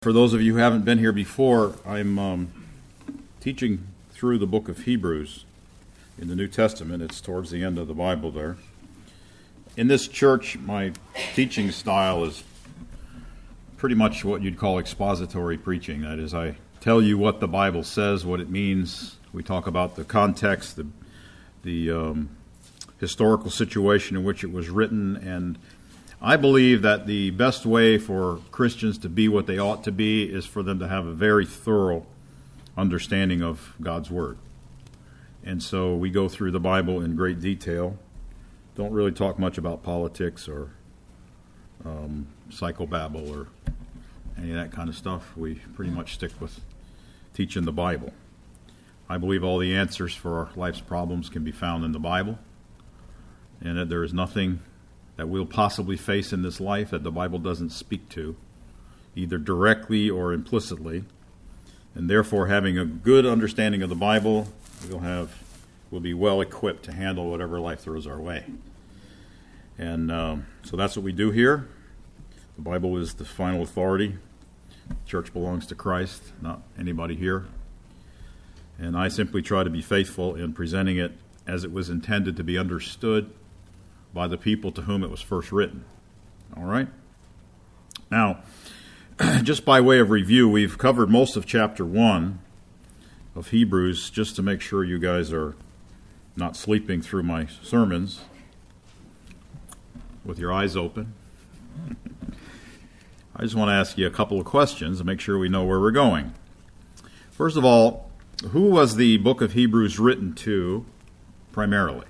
For those of you who haven't been here before, I'm teaching through the book of Hebrews in the New Testament. It's towards the end of the Bible there. In this church, my teaching style is pretty much what you'd call expository preaching. That is, I tell you what the Bible says, what it means. We talk about the context, the historical situation in which it was written, and I believe that the best way for Christians to be what they ought to be is for them to have a very thorough understanding of God's Word. And so we go through the Bible in great detail. Don't really talk much about politics or psychobabble or any of that kind of stuff. We pretty much stick with teaching the Bible. I believe all the answers for our life's problems can be found in the Bible, and that there is nothing that we'll possibly face in this life that the Bible doesn't speak to, either directly or implicitly. And therefore, having a good understanding of the Bible, we'll be well equipped to handle whatever life throws our way. And so that's what we do here. The Bible is the final authority. The church belongs to Christ, not anybody here. And I simply try to be faithful in presenting it as it was intended to be understood by the people to whom it was first written. All right? Now, just by way of review, we've covered most of chapter 1 of Hebrews, just to make sure you guys are not sleeping through my sermons with your eyes open. I just want to ask you a couple of questions to make sure we know where we're going. First of all, who was the book of Hebrews written to primarily?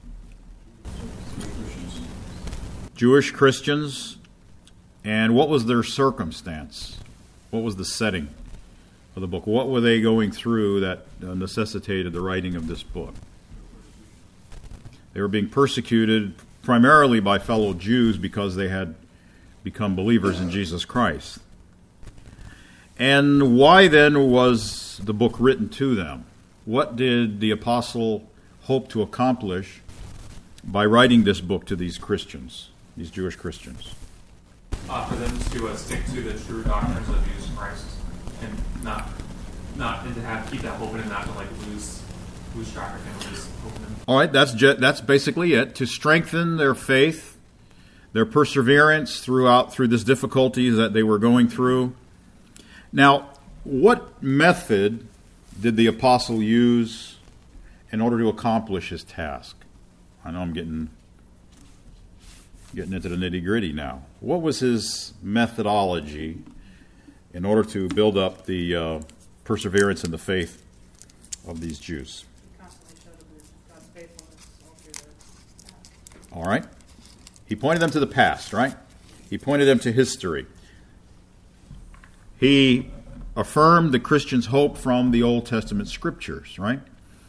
Jewish Christians. And what was their circumstance? What was the setting of the book? What were they going through that necessitated the writing of this book? They were being persecuted primarily by fellow Jews because they had become believers in Jesus Christ. And why then was the book written to them? What did the apostle hope to accomplish by writing this book to these Christians, these Jewish Christians? For them to stick to the true doctrines of Jesus Christ and not to keep that hope and not to lose track of him, lose hope in him. All right, that's basically it. To strengthen their faith, their perseverance through this difficulty that they were going through. Now, what method did the apostle use in order to accomplish his task? I know I'm getting into the nitty-gritty now. What was his methodology in order to build up the perseverance and the faith of these Jews? Constantly showed them God's faithfulness all through their past. All right. He pointed them to the past, right? He pointed them to history. He affirmed the Christians' hope from the Old Testament scriptures, right?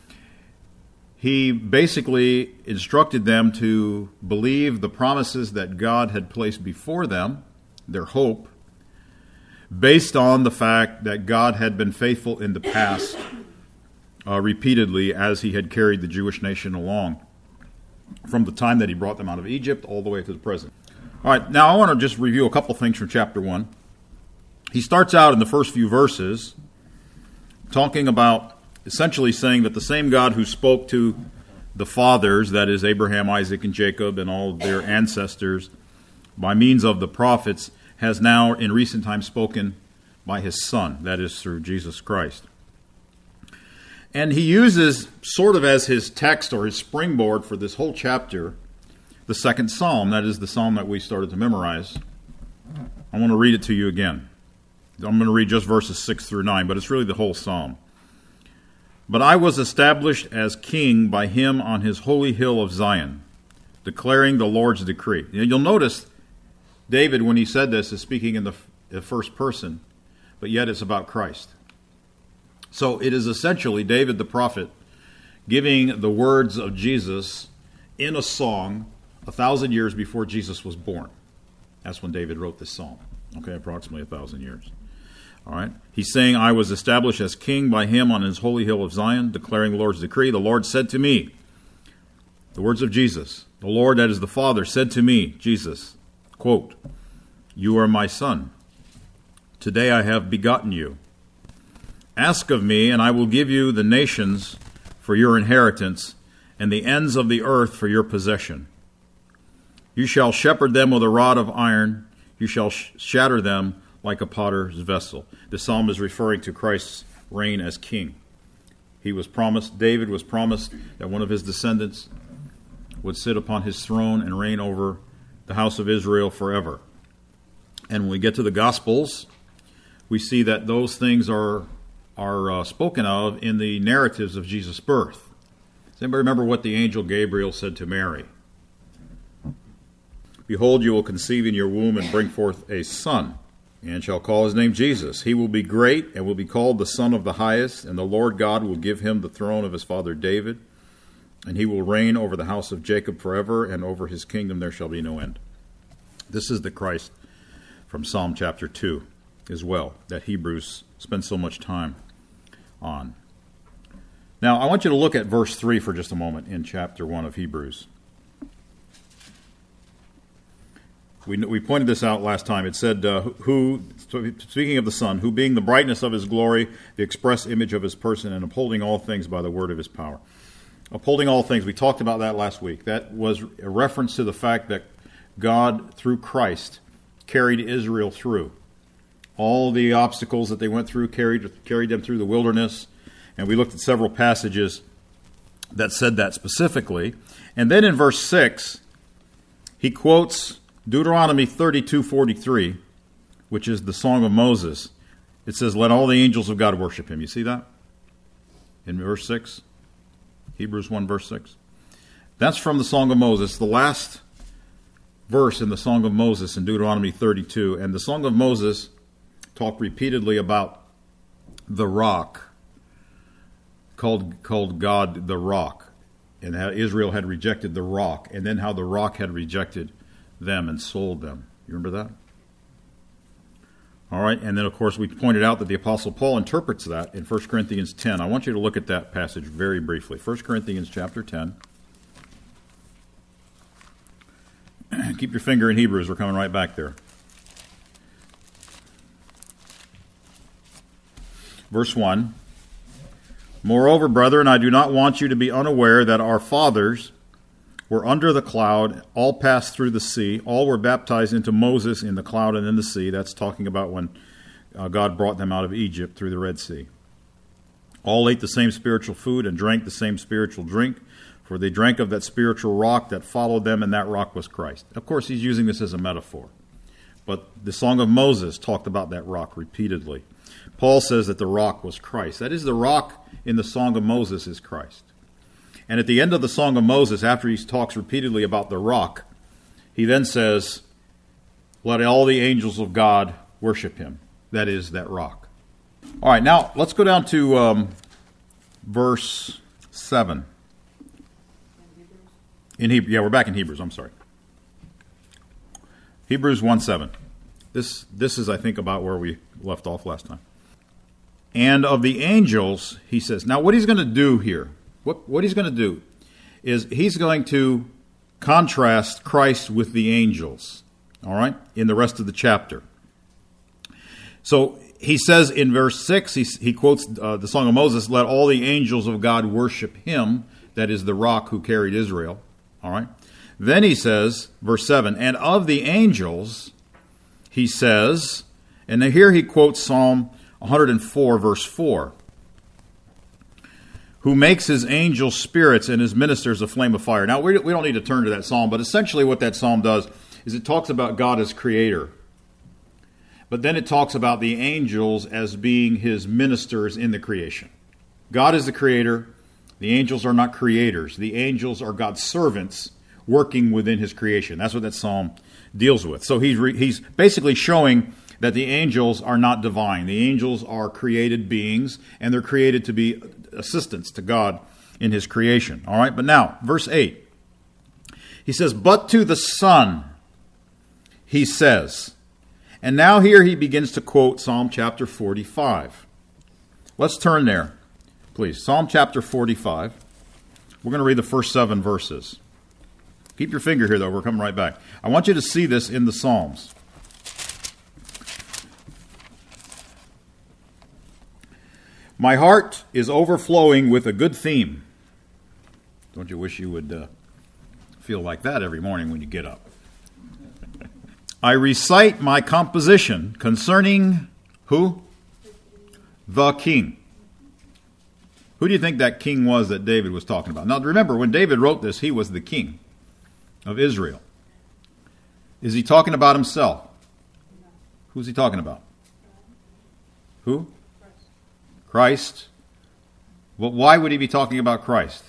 He basically instructed them to believe the promises that God had placed before them, their hope, based on the fact that God had been faithful in the past repeatedly as he had carried the Jewish nation along from the time that he brought them out of Egypt all the way to the present. All right, now I want to just review a couple things from chapter 1. He starts out in the first few verses talking about essentially saying that the same God who spoke to the fathers, that is Abraham, Isaac, and Jacob, and all their ancestors by means of the prophets, has now in recent times spoken by his Son, that is through Jesus Christ. And he uses sort of as his text or his springboard for this whole chapter, the second psalm, that is the psalm that we started to memorize. I want to read it to you again. I'm going to read just verses 6 through 9, but it's really the whole psalm. But I was established as king by him on his holy hill of Zion, declaring the Lord's decree. You'll notice David, when he said this, is speaking in the first person, but yet it's about Christ. So it is essentially David the prophet giving the words of Jesus in a song 1,000 years before Jesus was born. That's when David wrote this psalm. Okay, approximately 1,000 years. All right. He's saying, I was established as king by him on his holy hill of Zion, declaring the Lord's decree. The Lord said to me, the words of Jesus, the Lord, that is the Father, said to me, Jesus, quote, you are my son. Today I have begotten you. Ask of me, and I will give you the nations for your inheritance, and the ends of the earth for your possession. You shall shepherd them with a rod of iron. You shall shatter them like a potter's vessel. The psalm is referring to Christ's reign as king. David was promised that one of his descendants would sit upon his throne and reign over the house of Israel forever. And when we get to the Gospels, we see that those things are spoken of in the narratives of Jesus' birth. Does anybody remember what the angel Gabriel said to Mary? Behold, you will conceive in your womb and bring forth a son, and shall call his name Jesus. He will be great and will be called the Son of the Highest, and the Lord God will give him the throne of his father David, and he will reign over the house of Jacob forever, and over his kingdom there shall be no end. This is the Christ from Psalm chapter 2 as well, that Hebrews spend so much time on. Now, I want you to look at verse 3 for just a moment in chapter 1 of Hebrews. We pointed this out last time. It said, who, speaking of the Son, who being the brightness of his glory, the express image of his person, and upholding all things by the word of his power. Upholding all things, we talked about that last week. That was a reference to the fact that God, through Christ, carried Israel through. All the obstacles that they went through, carried them through the wilderness. And we looked at several passages that said that specifically. And then in verse 6, he quotes Deuteronomy 32:43, which is the Song of Moses. It says, let all the angels of God worship him. You see that? In verse 6? Hebrews 1 verse 6. That's from the Song of Moses, the last verse in the Song of Moses in Deuteronomy 32. And the Song of Moses talked repeatedly about the rock, called God the rock, and how Israel had rejected the rock, and then how the rock had rejected them and sold them. You remember that? All right, and then of course we pointed out that the Apostle Paul interprets that in 1 Corinthians 10. I want you to look at that passage very briefly. 1 Corinthians chapter 10. Keep your finger in Hebrews. We're coming right back there. Verse 1. Moreover, brethren, I do not want you to be unaware that our fathers were under the cloud, all passed through the sea, all were baptized into Moses in the cloud and in the sea. That's talking about when God brought them out of Egypt through the Red Sea. All ate the same spiritual food and drank the same spiritual drink, for they drank of that spiritual rock that followed them, and that rock was Christ. Of course, he's using this as a metaphor. But the Song of Moses talked about that rock repeatedly. Paul says that the rock was Christ. That is, the rock in the Song of Moses is Christ. And at the end of the Song of Moses, after he talks repeatedly about the rock, he then says, let all the angels of God worship him. That is, that rock. All right, now let's go down to verse 7. In Hebrew, yeah, we're back in Hebrews, I'm sorry. Hebrews 1:7. This is, I think, about where we left off last time. And of the angels, he says. Now, what he's going to do here, what he's going to do is he's going to contrast Christ with the angels, all right, in the rest of the chapter. So he says in verse 6, he quotes the Song of Moses, let all the angels of God worship him, that is the rock who carried Israel, all right. Then he says, verse 7, and of the angels, he says, and here he quotes Psalm 104, verse 4, who makes his angels spirits and his ministers a flame of fire. Now, we don't need to turn to that psalm, but essentially what that psalm does is it talks about God as creator. But then it talks about the angels as being his ministers in the creation. God is the creator. The angels are not creators. The angels are God's servants working within his creation. That's what that psalm deals with. So he's basically showing that the angels are not divine. The angels are created beings, and they're created to be assistants to God in his creation. All right, but now, verse 8. He says, but to the Son, he says. And now here he begins to quote Psalm chapter 45. Let's turn there, please. Psalm chapter 45. We're going to read the first 7 verses. Keep your finger here, though. We're coming right back. I want you to see this in the Psalms. My heart is overflowing with a good theme. Don't you wish you would feel like that every morning when you get up? I recite my composition concerning who? The king. Who do you think that king was that David was talking about? Now remember, when David wrote this, he was the king of Israel. Is he talking about himself? Who's he talking about? Who? Christ. Well, why would he be talking about Christ?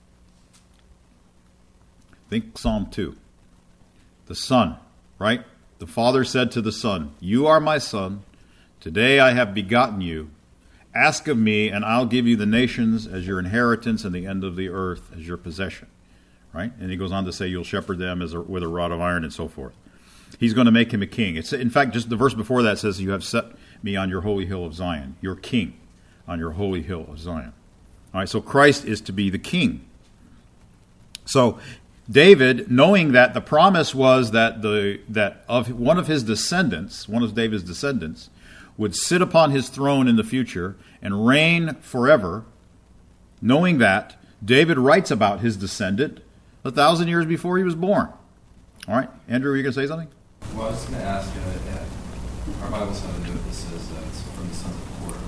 Think Psalm 2. The Son, right? The Father said to the Son, "You are my Son. Today I have begotten you. Ask of me, and I'll give you the nations as your inheritance and the end of the earth as your possession." Right? And he goes on to say, "You'll shepherd them with a rod of iron," and so forth. He's going to make him a king. It's, in fact, just the verse before that says, "You have set me on your holy hill of Zion." Your king on your holy hill of Zion. All right, so Christ is to be the king. So David, knowing that the promise was that one of his descendants, one of David's descendants, would sit upon his throne in the future and reign forever, knowing that, David writes about his descendant 1,000 years before he was born. All right, Andrew, were you going to say something? Well, I was going to ask, our Bible's have a note that says it's from the sons of Korah.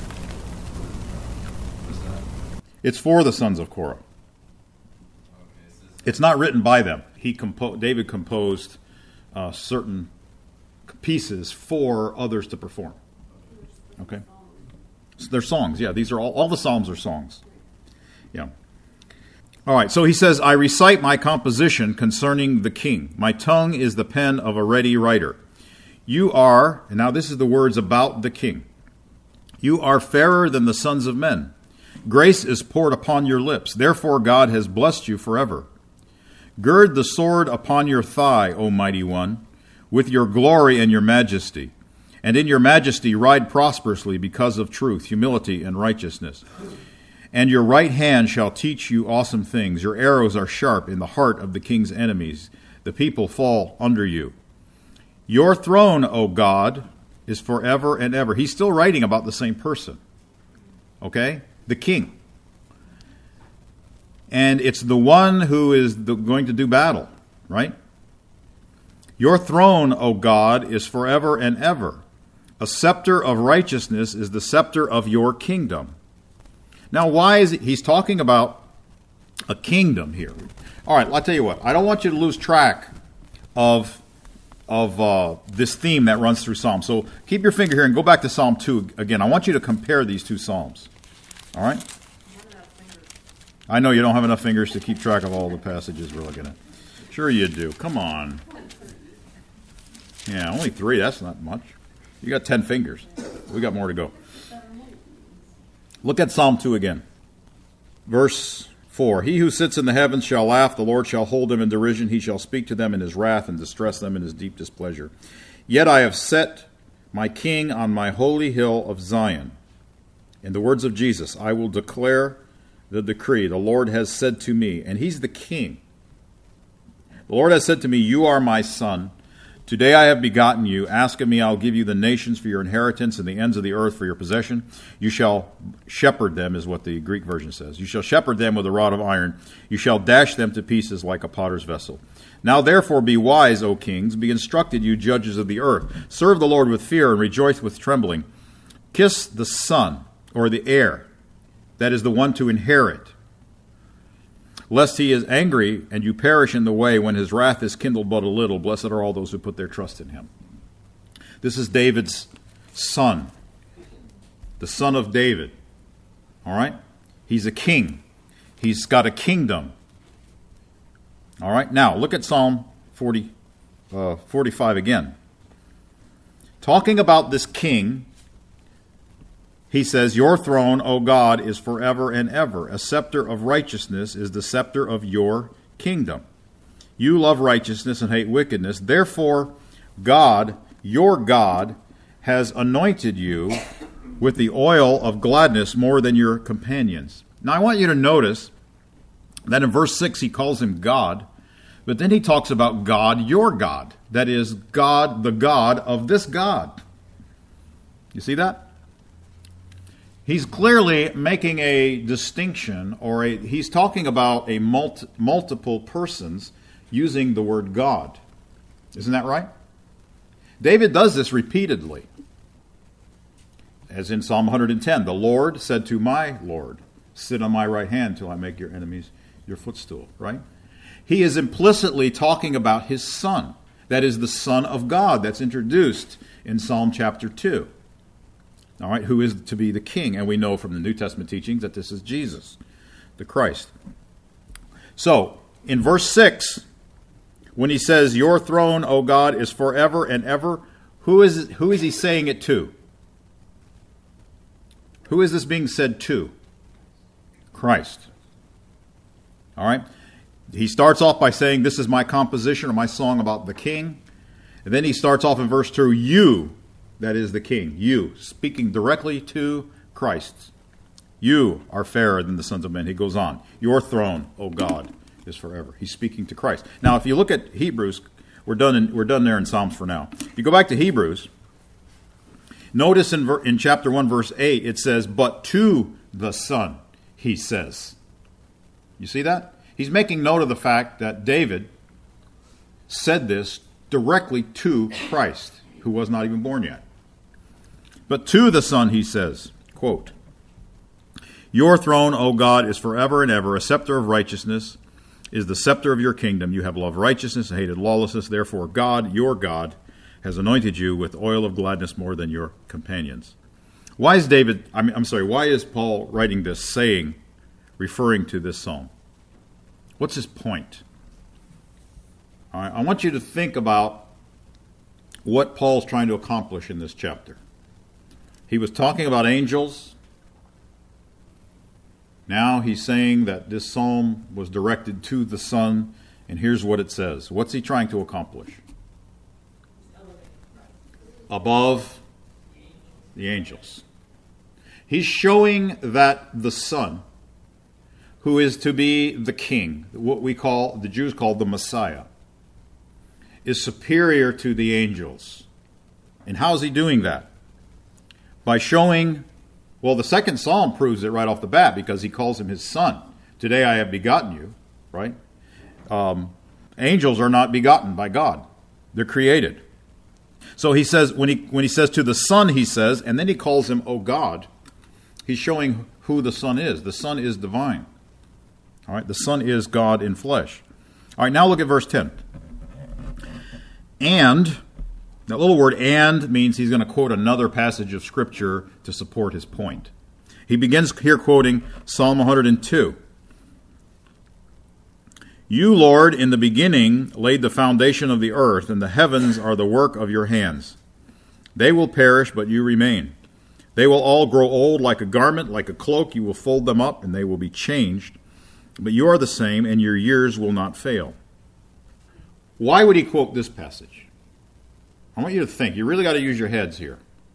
What is that? It's for the sons of Korah. It's not written by them. David composed certain pieces for others to perform. Okay? So they're songs. Yeah, these are all the Psalms are songs. Yeah. All right, so he says, I recite my composition concerning the king. My tongue is the pen of a ready writer. You are, and now this is the words about the king. You are fairer than the sons of men. Grace is poured upon your lips. Therefore God has blessed you forever. Gird the sword upon your thigh, O mighty one, with your glory and your majesty. And in your majesty ride prosperously because of truth, humility, and righteousness. And your right hand shall teach you awesome things. Your arrows are sharp in the heart of the king's enemies. The people fall under you. Your throne, O God, is forever and ever. He's still writing about the same person. Okay? The king. And it's the one who is going to do battle, right? Your throne, O God, is forever and ever. A scepter of righteousness is the scepter of your kingdom. Now, why is it? He's talking about a kingdom here. All right, I'll tell you what. I don't want you to lose track of this theme that runs through Psalms. So keep your finger here and go back to Psalm 2 again. I want you to compare these two Psalms. All right? I know you don't have enough fingers to keep track of all the passages we're looking at. Sure you do. Come on. Yeah, only 3. That's not much. You got 10 fingers. We got more to go. Look at Psalm 2 again. Verse 4. He who sits in the heavens shall laugh. The Lord shall hold them in derision. He shall speak to them in his wrath and distress them in his deep displeasure. Yet I have set my king on my holy hill of Zion. In the words of Jesus, I will declare the decree. The Lord has said to me, and he's the king. The Lord has said to me, you are my son. Today I have begotten you. Ask of me, I'll give you the nations for your inheritance and the ends of the earth for your possession. You shall shepherd them, is what the Greek version says. You shall shepherd them with a rod of iron. You shall dash them to pieces like a potter's vessel. Now therefore be wise, O kings. Be instructed, you judges of the earth. Serve the Lord with fear and rejoice with trembling. Kiss the son, or the heir, that is the one to inherit, lest he is angry and you perish in the way when his wrath is kindled but a little. Blessed are all those who put their trust in him. This is David's son, the son of David. All right? He's a king. He's got a kingdom. All right? Now, look at Psalm 45 again. Talking about this king, he says, your throne, O God, is forever and ever. A scepter of righteousness is the scepter of your kingdom. You love righteousness and hate wickedness. Therefore, God, your God, has anointed you with the oil of gladness more than your companions. Now, I want you to notice that in verse 6 he calls him God, but then he talks about God, your God. That is, God, the God of this God. You see that? He's clearly making a distinction, or he's talking about a multiple persons using the word God. Isn't that right? David does this repeatedly. As in Psalm 110, the Lord said to my Lord, sit on my right hand till I make your enemies your footstool, right? He is implicitly talking about his Son. That is the Son of God that's introduced in Psalm chapter 2. All right, who is to be the king? And we know from the New Testament teachings that this is Jesus, the Christ. So, in verse 6, when he says, your throne, O God, is forever and ever, who is he saying it to? Who is this being said to? Christ. All right? He starts off by saying, this is my composition or my song about the king. And then he starts off in verse 2, you, that is the king, you, speaking directly to Christ. You are fairer than the sons of men. He goes on. Your throne, O God, is forever. He's speaking to Christ. Now, if you look at Hebrews, we're done there in Psalms for now. If you go back to Hebrews, notice in chapter 1, verse 8, it says, but to the Son, he says. You see that? He's making note of the fact that David said this directly to Christ, who was not even born yet. But to the Son, he says, quote, your throne, O God, is forever and ever. A scepter of righteousness is the scepter of your kingdom. You have loved righteousness and hated lawlessness. Therefore, God, your God, has anointed you with oil of gladness more than your companions. Why is Paul writing this saying, referring to this psalm? What's his point? All right, I want you to think about what Paul's trying to accomplish in this chapter. He was talking about angels. Now he's saying that this psalm was directed to the Son, and here's what it says. What's he trying to accomplish? Above the angels. He's showing that the Son, who is to be the king, what the Jews call the Messiah, is superior to the angels. And how is he doing that? By showing, well, the second psalm proves it right off the bat because he calls him his son. Today I have begotten you, right? Angels are not begotten by God. They're created. So he says, when he says to the Son, he says, and then he calls him, O God, he's showing who the Son is. The Son is divine. All right, the Son is God in flesh. All right, now look at verse 10. And, that little word and means he's going to quote another passage of Scripture to support his point. He begins here quoting Psalm 102. You, Lord, in the beginning laid the foundation of the earth, and the heavens are the work of your hands. They will perish, but you remain. They will all grow old like a garment, like a cloak. You will fold them up, and they will be changed. But you are the same, and your years will not fail. Why would he quote this passage? I want you to think. You really got to use your heads here.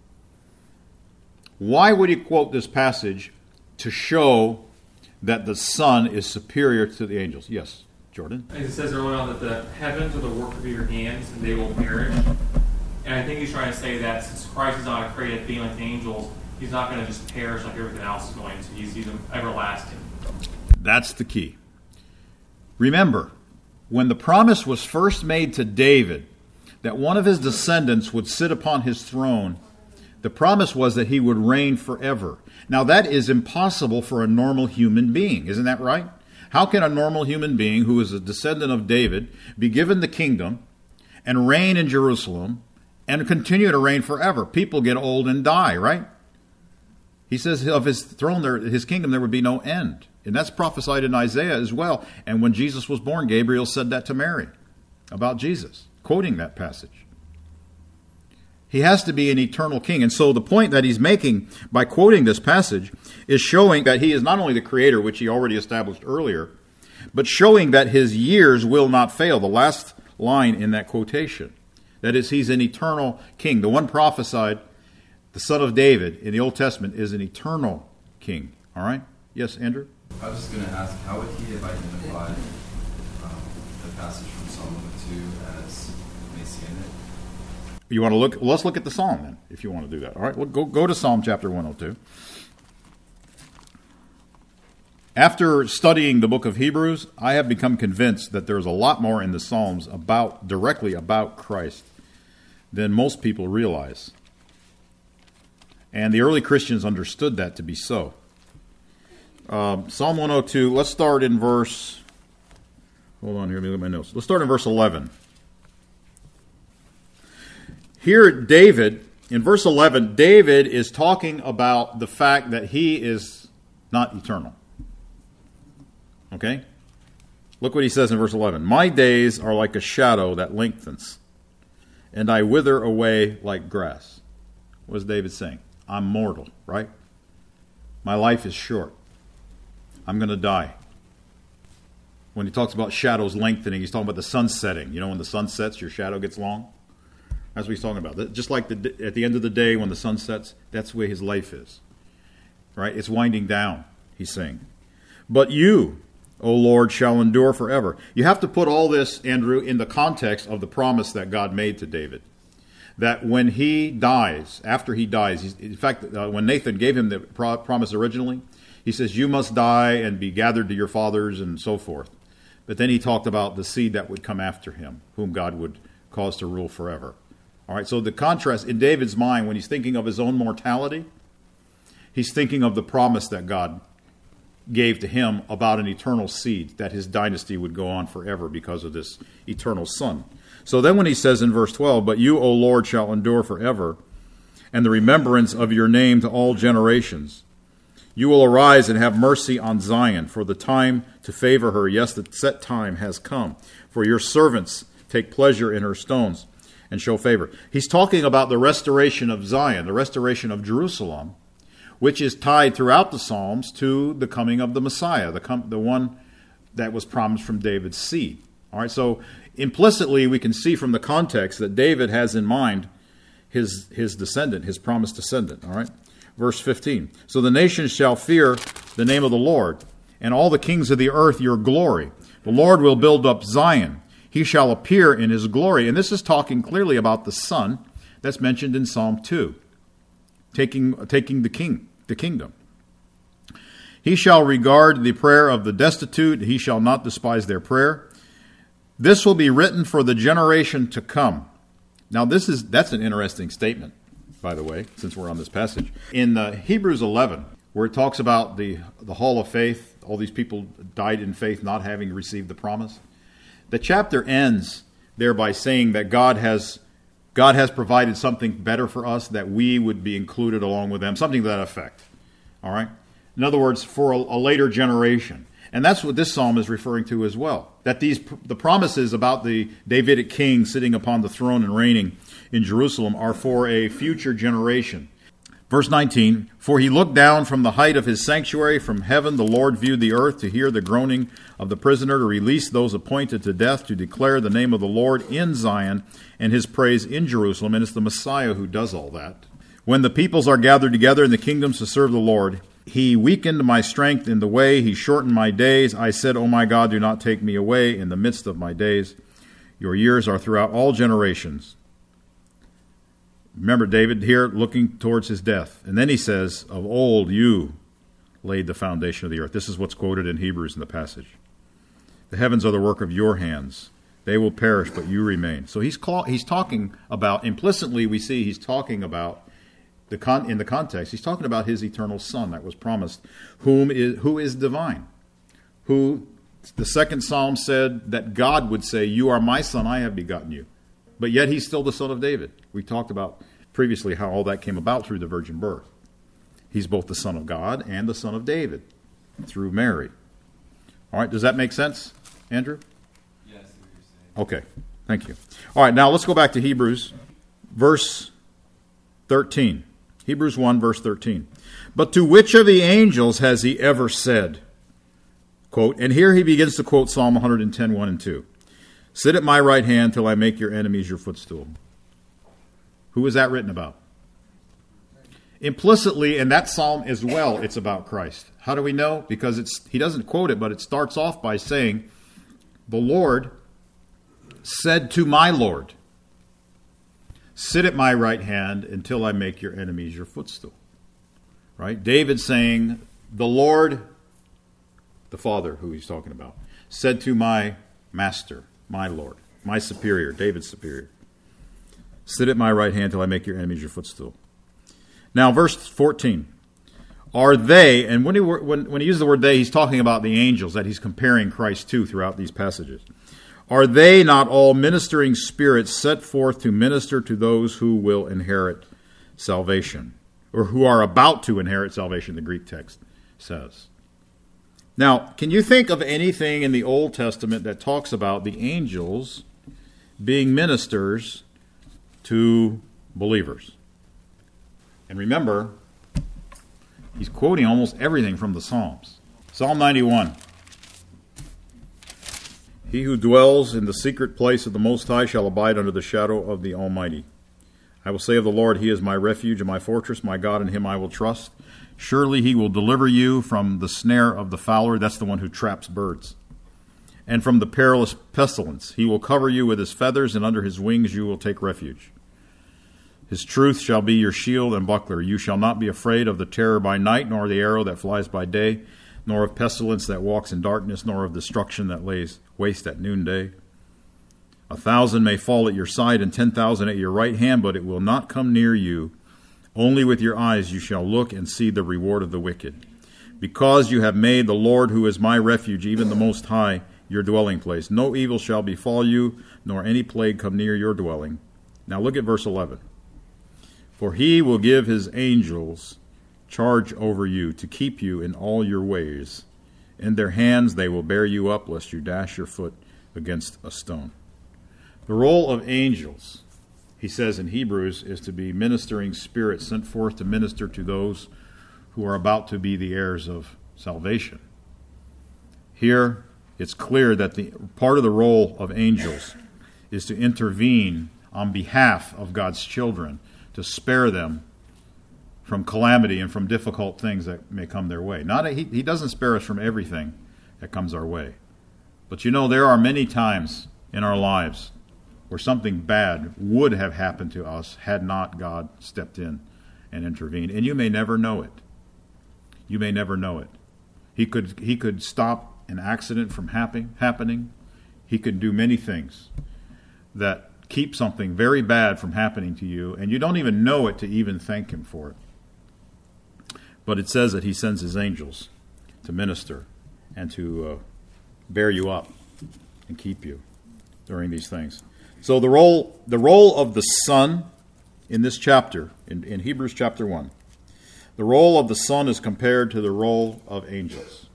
Why would he quote this passage to show that the Son is superior to the angels? Yes, Jordan? It says earlier on that the heavens are the work of your hands, and they will perish. And I think he's trying to say that since Christ is not a created being like the angels, he's not going to just perish like everything else is going to. He's everlasting. That's the key. Remember, when the promise was first made to David that one of his descendants would sit upon his throne, the promise was that he would reign forever. Now that is impossible for a normal human being, isn't that right? How can a normal human being who is a descendant of David be given the kingdom and reign in Jerusalem and continue to reign forever? People get old and die, right? He says of his throne, his kingdom, there would be no end. And that's prophesied in Isaiah as well. And when Jesus was born, Gabriel said that to Mary about Jesus, quoting that passage. He has to be an eternal king. And so the point that he's making by quoting this passage is showing that he is not only the creator, which he already established earlier, but showing that his years will not fail. The last line in that quotation. That is, he's an eternal king. The one prophesied, the son of David in the Old Testament, is an eternal king. All right? Yes, Andrew? I was just going to ask, how would he have identified the passage from Psalm 102 as messianic? You want to look? Let's look at the psalm then, if you want to do that. All right, well, go to Psalm chapter 102. After studying the book of Hebrews, I have become convinced that there's a lot more in the Psalms directly about Christ than most people realize. And the early Christians understood that to be so. Psalm 102, let's start in verse... Hold on here, let me look at my notes. Let's start in verse 11. Here, David, in verse 11, David is talking about the fact that he is not eternal. Okay? Look what he says in verse 11. My days are like a shadow that lengthens, and I wither away like grass. What is David saying? I'm mortal, right? My life is short. I'm going to die. When he talks about shadows lengthening, he's talking about the sun setting. You know, when the sun sets, your shadow gets long. That's what he's talking about. Just like at the end of the day when the sun sets, that's the way his life is. Right? It's winding down, he's saying. But you, O Lord, shall endure forever. You have to put all this, Andrew, in the context of the promise that God made to David. That when he dies, after he dies, in fact, when Nathan gave him the promise originally, he says, you must die and be gathered to your fathers and so forth. But then he talked about the seed that would come after him, whom God would cause to rule forever. All right, so the contrast in David's mind, when he's thinking of his own mortality, he's thinking of the promise that God gave to him about an eternal seed, that his dynasty would go on forever because of this eternal son. So then when he says in verse 12, but you, O Lord, shall endure forever, and the remembrance of your name to all generations. You will arise and have mercy on Zion, for the time to favor her, yes, the set time has come. For your servants take pleasure in her stones and show favor. He's talking about the restoration of Zion, the restoration of Jerusalem, which is tied throughout the Psalms to the coming of the Messiah, the one that was promised from David's seed. All right, so implicitly we can see from the context that David has in mind his descendant, his promised descendant. All right, verse 15. So the nations shall fear the name of the Lord, and all the kings of the earth your glory. The Lord will build up Zion. He shall appear in his glory. And this is talking clearly about the Son that's mentioned in Psalm 2, taking the kingdom. He shall regard the prayer of the destitute. He shall not despise their prayer. This will be written for the generation to come. Now, that's an interesting statement, by the way, since we're on this passage. In Hebrews 11, where it talks about the hall of faith, all these people died in faith not having received the promise. The chapter ends there by saying that God has provided something better for us, that we would be included along with them, something to that effect. All right? In other words, for a later generation. And that's what this psalm is referring to as well. That the promises about the Davidic king sitting upon the throne and reigning in Jerusalem are for a future generation. Verse 19, for he looked down from the height of his sanctuary, from heaven the Lord viewed the earth to hear the groaning of the prisoner, to release those appointed to death, to declare the name of the Lord in Zion and his praise in Jerusalem. And it's the Messiah who does all that. When the peoples are gathered together in the kingdoms to serve the Lord, he weakened my strength in the way, he shortened my days. I said, O my God, do not take me away in the midst of my days. Your years are throughout all generations. Remember David here looking towards his death. And then he says, of old you laid the foundation of the earth. This is what's quoted in Hebrews in the passage. The heavens are the work of your hands. They will perish, but you remain. So he's talking about, implicitly we see he's talking about, in the context, he's talking about his eternal Son that was promised, who is divine. Who, the second psalm said that God would say, you are my son, I have begotten you. But yet he's still the son of David. We talked about previously how all that came about through the virgin birth. He's both the son of God and the son of David through Mary. All right, does that make sense, Andrew? Yes, what you're saying. Okay, thank you. All right, now let's go back to Hebrews, verse 13. Hebrews 1, verse 13. But to which of the angels has he ever said, quote, and here he begins to quote Psalm 110, 1 and 2. Sit at my right hand till I make your enemies your footstool. Who is that written about? Implicitly in that psalm as well, it's about Christ. How do we know? Because he doesn't quote it, but it starts off by saying, the Lord said to my Lord, sit at my right hand until I make your enemies your footstool. Right? David saying, the Lord the Father who he's talking about, said to my master, my Lord, my superior, David's superior, sit at my right hand till I make your enemies your footstool. Now, verse 14. Are they, and when he uses the word they, he's talking about the angels that he's comparing Christ to throughout these passages. Are they not all ministering spirits set forth to minister to those who will inherit salvation, or who are about to inherit salvation, the Greek text says. Now, can you think of anything in the Old Testament that talks about the angels being ministers to believers? And remember, he's quoting almost everything from the Psalms. Psalm 91. He who dwells in the secret place of the Most High shall abide under the shadow of the Almighty. I will say of the Lord, he is my refuge and my fortress, my God, in him I will trust. Surely he will deliver you from the snare of the fowler, that's the one who traps birds, and from the perilous pestilence. He will cover you with his feathers, and under his wings you will take refuge. His truth shall be your shield and buckler. You shall not be afraid of the terror by night, nor the arrow that flies by day, nor of pestilence that walks in darkness, nor of destruction that lays waste at noonday. 1,000 may fall at your side, and 10,000 at your right hand, but it will not come near you. Only with your eyes you shall look and see the reward of the wicked. Because you have made the Lord, who is my refuge, even the Most High, your dwelling place. No evil shall befall you, nor any plague come near your dwelling. Now look at verse 11. For he will give his angels charge over you to keep you in all your ways. In their hands they will bear you up, lest you dash your foot against a stone. The role of angels, he says in Hebrews, is to be ministering spirits sent forth to minister to those who are about to be the heirs of salvation. Here, it's clear that the part of the role of angels is to intervene on behalf of God's children, to spare them from calamity and from difficult things that may come their way. He doesn't spare us from everything that comes our way. But you know, there are many times in our lives where something bad would have happened to us had not God stepped in and intervened. And you may never know it. You may never know it. He could stop an accident from happening. He could do many things that keep something very bad from happening to you, and you don't even know it to even thank him for it. But it says that he sends his angels to minister and to bear you up and keep you during these things. So the role of the Son in this chapter, in Hebrews chapter 1, the role of the Son is compared to the role of angels.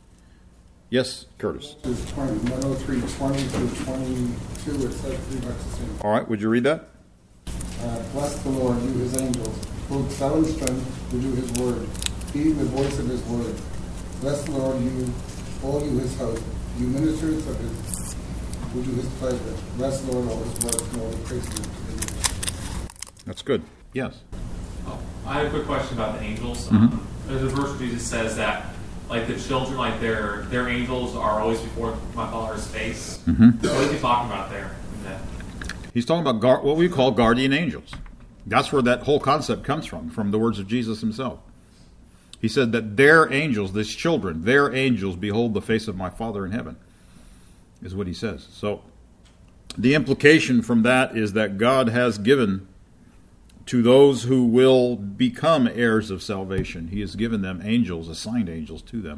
Yes, Curtis. 103:20 through 22, it says pretty much the same. All right, would you read that? Bless the Lord, you his angels, who excel in strength, who do his word, heed the voice of his word. Bless the Lord, all you his host, you ministers of his, who do his pleasure. Bless the Lord, all his works, and all the praises. That's good. Yes. Oh, I have a quick question about the angels. Mm-hmm. There's a verse where Jesus says that, like, the children, like, their angels are always before my Father's face. Mm-hmm. What is he talking about there? He's talking about what we call guardian angels. That's where that whole concept comes from the words of Jesus himself. He said that their angels, these children, their angels behold the face of my Father in heaven, is what he says. So the implication from that is that God has given to those who will become heirs of salvation, he has given them angels, assigned angels to them,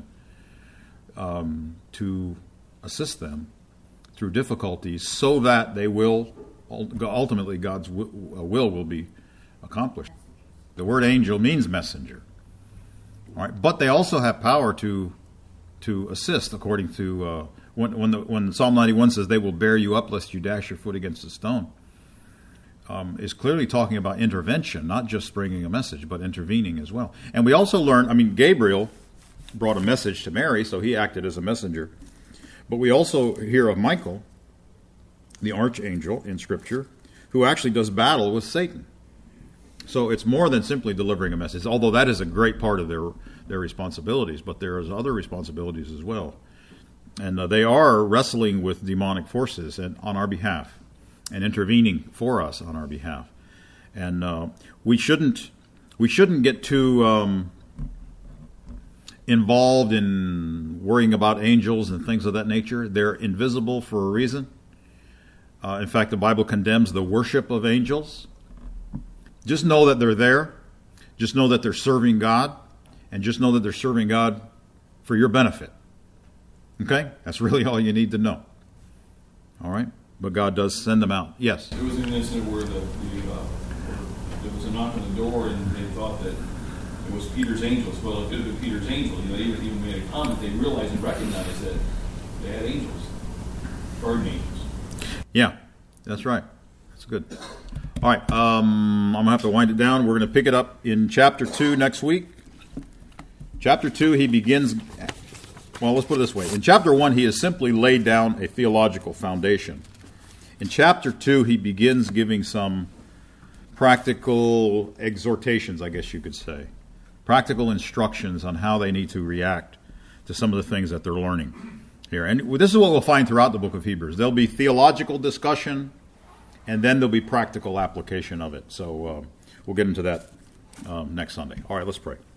to assist them through difficulties so that they will, ultimately God's will be accomplished. The word angel means messenger. All right, but they also have power to assist, according to when Psalm 91 says they will bear you up lest you dash your foot against a stone. Is clearly talking about intervention, not just bringing a message, but intervening as well. And we also learn, Gabriel brought a message to Mary, so he acted as a messenger. But we also hear of Michael, the archangel in Scripture, who actually does battle with Satan. So it's more than simply delivering a message, although that is a great part of their responsibilities, but there is other responsibilities as well. And they are wrestling with demonic forces and on our behalf, and intervening for us on our behalf. And we shouldn't get too involved in worrying about angels and things of that nature. They're invisible for a reason. In fact, the Bible condemns the worship of angels. Just know that they're there. Just know that they're serving God. And just know that they're serving God for your benefit. Okay? That's really all you need to know. All right? But God does send them out. Yes? There was an incident where there was a knock on the door, and they thought that it was Peter's angels. Well, it could have been Peter's angel. They even made a comment. They realized and recognized that they had angels, guardian angels. Yeah, that's right. That's good. All right, I'm going to have to wind it down. We're going to pick it up in chapter 2 next week. Chapter 2, he begins... Well, let's put it this way. In chapter 1, he has simply laid down a theological foundation. In chapter 2, he begins giving some practical exhortations, I guess you could say. Practical instructions on how they need to react to some of the things that they're learning here. And this is what we'll find throughout the book of Hebrews. There'll be theological discussion, and then there'll be practical application of it. So we'll get into that next Sunday. All right, let's pray.